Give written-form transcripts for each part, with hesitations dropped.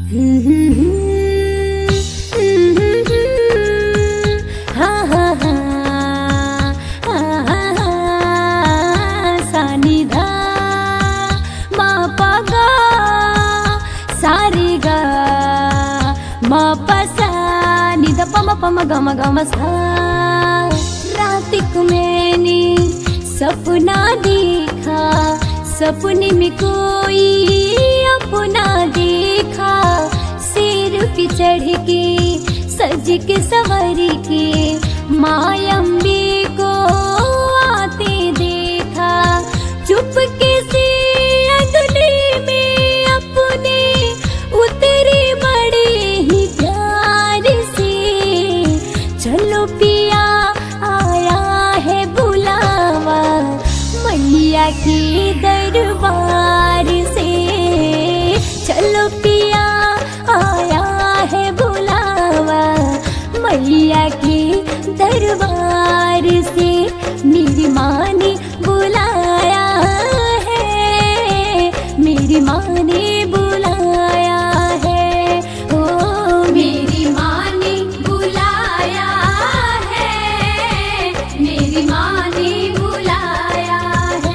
रातिक मैंने सपना देखा, सपने में कोई अपना देखा, सिर पे चढ़ के सज के सवर के मायम्बे को आते देखा। चुपके से अगले में अपने उतरे बड़े ही प्यार से, चलो पिया आया है बुलावा मैया के दरबार से, चलो पिया आया है बुलावा मैया के दरबार से। मेरी माँ ने बुलाया है, मेरी माँ ने बुलाया है, ओ मेरी माँ ने बुलाया है, मेरी माँ ने बुलाया है।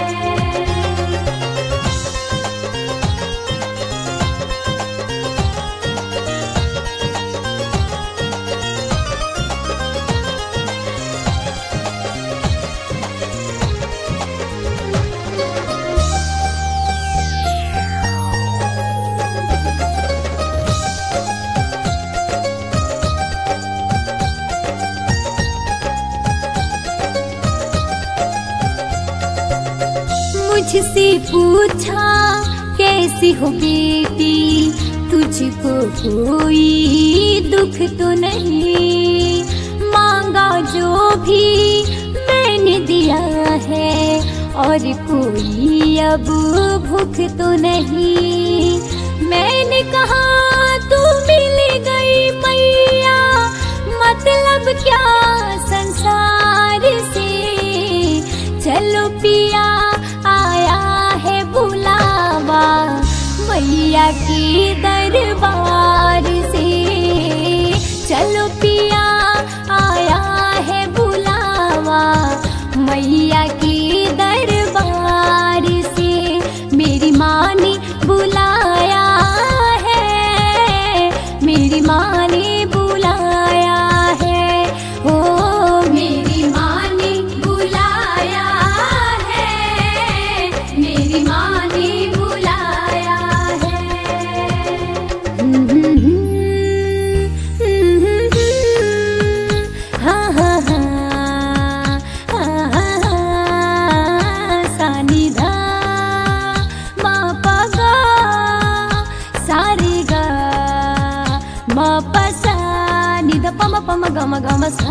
मुझसे पूछा कैसी हो बेटी, तुझको कोई दुख तो नहीं, मांगा जो भी मैंने दिया है, और कोई अब भूख तो नहीं। मैंने कहा तू मिल गई मैया, मतलब क्या संसार से, चलो पिया आया है बुलावा मैया के दरबार से, चलो पिया आया है बुलावा मैया के दरबार से। मेरी माँ ने बुलाया है, मेरी माँ ने बुलाया है, ओ मेरी माँ ने बुलाया है, मेरी माँ ने बुलाया है। हाँ हाँ हाँ सानी धा मा पा गा सारे गा मा पा सा नि धा पा मा गा मा सा।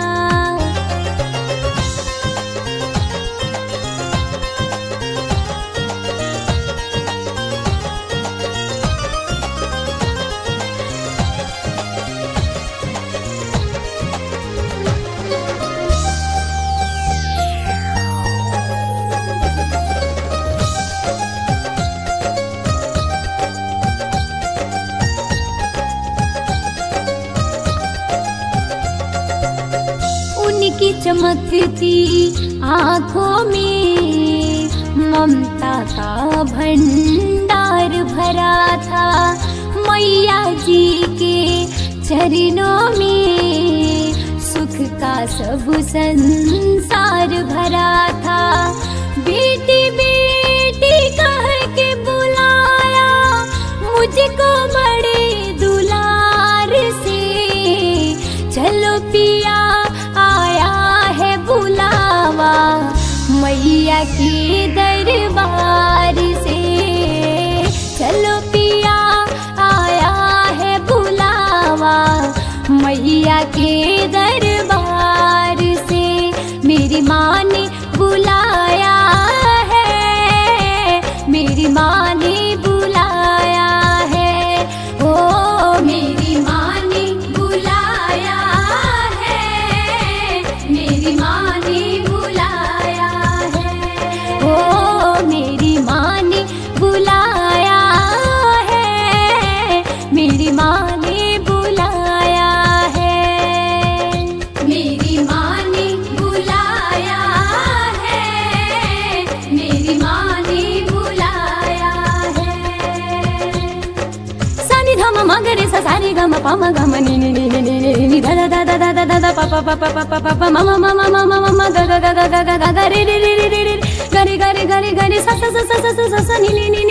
की चमकती आँखों में ममता का भंडार भरा था, मैया जी के चरणों में सुख का सब संसार भरा था। बेटी बेटी कह के बुलाया मुझको बड़े दुलार से, चलो पिया आया है बुलावा मैया के दरबार से, चलो पिया आया है बुलावा मैया के दरबार से। मेरी माँ ने बुलाया है, मेरी माँ ने बुलाया है, ओ मेरी माँ ने बुलाया है, मेरी माँ ने बुलाया है, ओ मेरी माँ ने बुलाया है, ri ga ma pa ma ga ma ni ni ni ni ni ni ni da da da da da da da pa pa pa pa pa pa pa pa ma ma ma ma ma ma ma ga ga ga ga ga ga ga ga ri ri ri ri ri ri ga ri ga ri ga ri ga ri sa sa sa sa sa sa sa ni ni ni